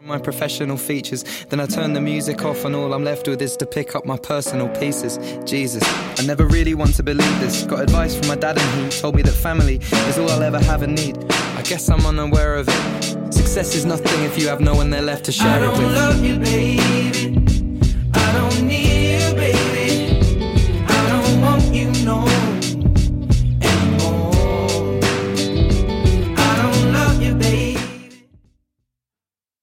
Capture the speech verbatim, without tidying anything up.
my professional features. Then I turn the music off and all I'm left with is to pick up my personal pieces. Jesus, I never really want to believe this. Got advice from my dad and he told me that family is all I'll ever have and need. I guess I'm unaware of it. Success is nothing if you have no one there left to share it with. I don't love you, baby.